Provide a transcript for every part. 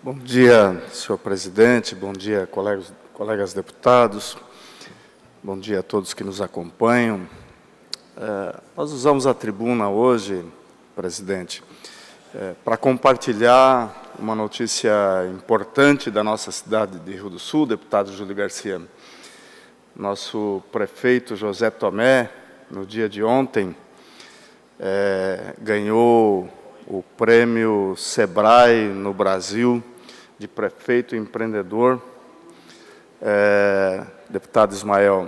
Bom dia, senhor presidente, bom dia, colegas deputados, bom dia a todos que nos acompanham. Nós usamos a tribuna hoje, presidente, para compartilhar uma notícia importante da nossa cidade de Rio do Sul, deputado Júlio Garcia. Nosso prefeito José Tomé, no dia de ontem, ganhou o prêmio Sebrae no Brasil de prefeito empreendedor, deputado Ismael,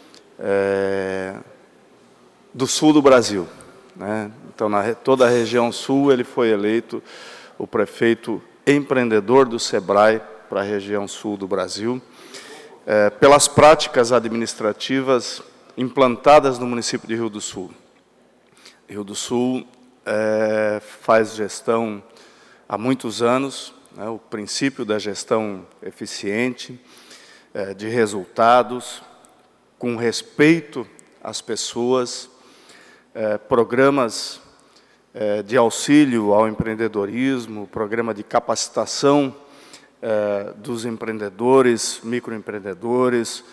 do sul do Brasil, né? Então, toda a região sul, ele foi eleito o prefeito empreendedor do Sebrae para a região sul do Brasil, pelas práticas administrativas implantadas no município de Rio do Sul. Rio do Sul faz gestão há muitos anos, né, o princípio da gestão eficiente, de resultados, com respeito às pessoas, programas de auxílio ao empreendedorismo, programa de capacitação dos empreendedores, microempreendedores,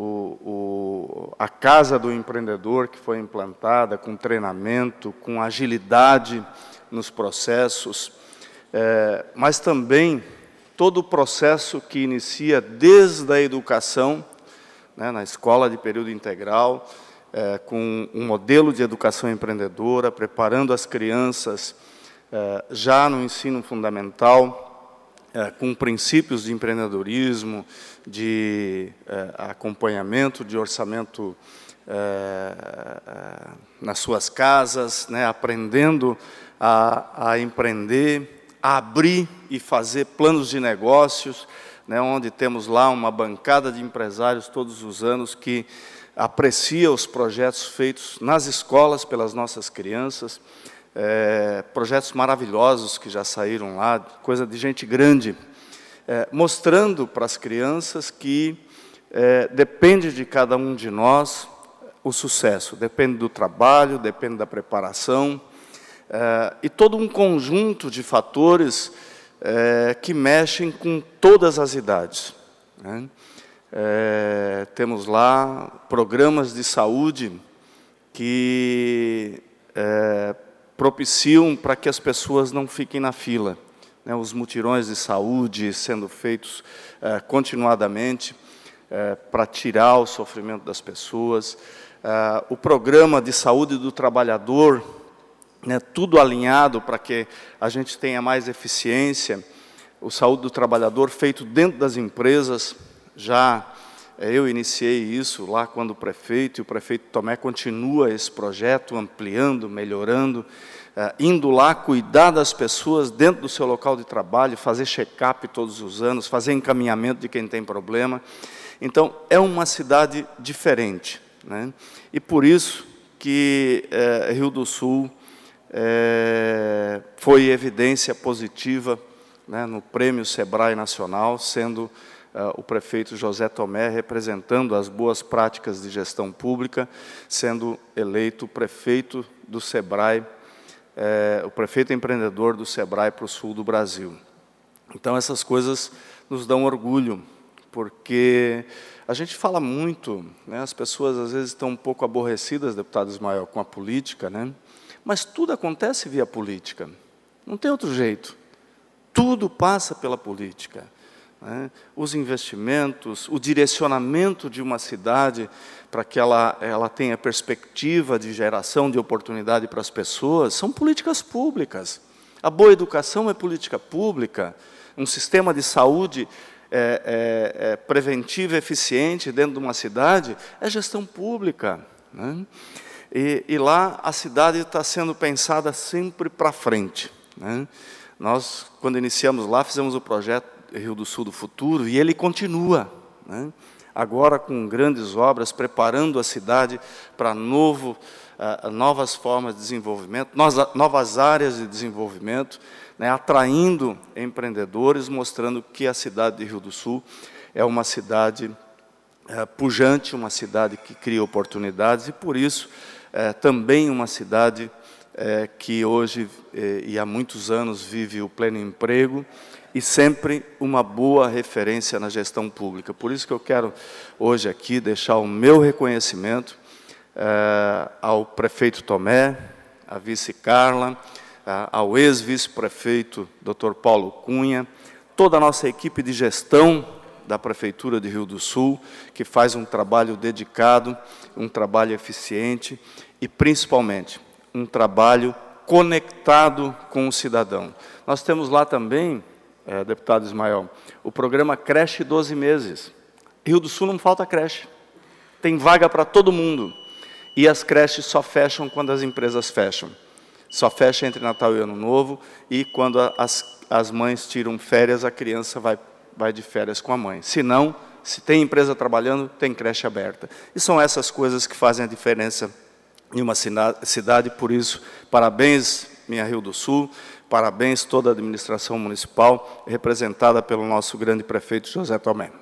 a Casa do Empreendedor, que foi implantada com treinamento, com agilidade nos processos, mas também todo o processo que inicia desde a educação, né, na escola de período integral, com um modelo de educação empreendedora, preparando as crianças já no ensino fundamental, com princípios de empreendedorismo, de acompanhamento de orçamento nas suas casas, né, aprendendo a empreender, a abrir e fazer planos de negócios, né, onde temos lá uma bancada de empresários todos os anos que aprecia os projetos feitos nas escolas pelas nossas crianças, projetos maravilhosos que já saíram lá, coisa de gente grande, mostrando para as crianças que depende de cada um de nós o sucesso, depende do trabalho, depende da preparação, e todo um conjunto de fatores que mexem com todas as idades, né? Temos lá programas de saúde que propiciam para que as pessoas não fiquem na fila, né? Os mutirões de saúde sendo feitos continuadamente para tirar o sofrimento das pessoas, o programa de saúde do trabalhador, né, tudo alinhado para que a gente tenha mais eficiência, o saúde do trabalhador feito dentro das empresas. Já eu iniciei isso lá quando prefeito, e o prefeito Tomé continua esse projeto, ampliando, melhorando, indo lá cuidar das pessoas dentro do seu local de trabalho, fazer check-up todos os anos, fazer encaminhamento de quem tem problema. Então, é uma cidade diferente, né? E por isso que Rio do Sul foi evidência positiva, né, no Prêmio Sebrae Nacional, sendo o prefeito José Tomé representando as boas práticas de gestão pública, sendo eleito prefeito do Sebrae, o prefeito empreendedor do Sebrae para o sul do Brasil. Então, essas coisas nos dão orgulho, porque a gente fala muito, né, as pessoas às vezes estão um pouco aborrecidas, deputado Ismael, com a política, né? Mas tudo acontece via política, não tem outro jeito. Tudo passa pela política, né? Os investimentos, o direcionamento de uma cidade para que ela tenha perspectiva de geração de oportunidade para as pessoas, são políticas públicas. A boa educação é política pública, um sistema de saúde preventivo e eficiente dentro de uma cidade é gestão pública, né? E lá a cidade está sendo pensada sempre para frente, né? Nós, quando iniciamos lá, fizemos o projeto Rio do Sul do Futuro, e ele continua, né? Agora com grandes obras, preparando a cidade para novas formas de desenvolvimento, novas áreas de desenvolvimento, né? Atraindo empreendedores, mostrando que a cidade de Rio do Sul é uma cidade pujante, uma cidade que cria oportunidades, e por isso também uma cidade que hoje e há muitos anos vive o pleno emprego e sempre uma boa referência na gestão pública. Por isso que eu quero hoje aqui deixar o meu reconhecimento ao prefeito Tomé, à vice Carla, ao ex-vice-prefeito Dr. Paulo Cunha, toda a nossa equipe de gestão da Prefeitura de Rio do Sul, que faz um trabalho dedicado, um trabalho eficiente e, principalmente, um trabalho conectado com o cidadão. Nós temos lá também, deputado Ismael, o programa Creche 12 Meses. Rio do Sul não falta creche. Tem vaga para todo mundo. E as creches só fecham quando as empresas fecham. Só fecha entre Natal e Ano Novo, e quando as mães tiram férias, a criança vai de férias com a mãe. Se não, se tem empresa trabalhando, tem creche aberta. E são essas coisas que fazem a diferença em uma cidade. Por isso, parabéns, minha Rio do Sul, parabéns toda a administração municipal, representada pelo nosso grande prefeito José Tomé.